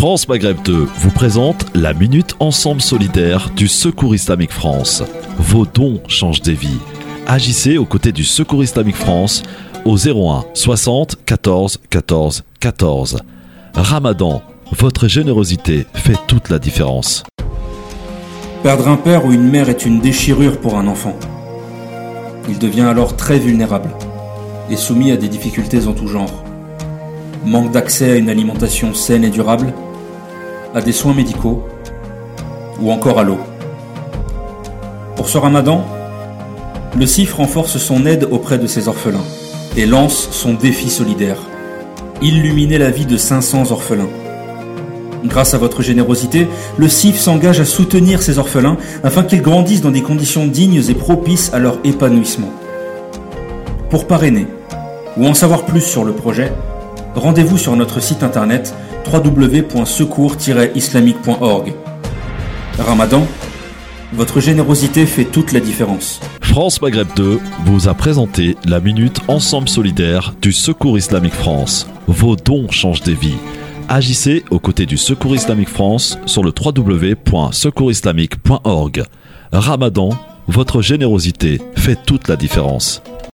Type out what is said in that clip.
France Maghreb 2 vous présente la Minute Ensemble Solidaire du Secours Islamique France. Vos dons changent des vies. Agissez aux côtés du Secours Islamique France au 01 60 14 14 14. Ramadan, votre générosité fait toute la différence. Perdre un père ou une mère est une déchirure pour un enfant. Il devient alors très vulnérable et soumis à des difficultés en tout genre. Manque d'accès à une alimentation saine et durable, à des soins médicaux ou encore à l'eau. Pour ce Ramadan, le CIF renforce son aide auprès de ces orphelins et lance son défi solidaire. Illuminer la vie de 500 orphelins. Grâce à votre générosité, le CIF s'engage à soutenir ces orphelins afin qu'ils grandissent dans des conditions dignes et propices à leur épanouissement. Pour parrainer ou en savoir plus sur le projet, rendez-vous sur notre site internet www.secours-islamique.org. Ramadan, votre générosité fait toute la différence. France Maghreb 2 vous a présenté la Minute Ensemble Solidaire du Secours Islamique France. Vos dons changent des vies. Agissez aux côtés du Secours Islamique France sur le www.secoursislamique.org. Ramadan, votre générosité fait toute la différence.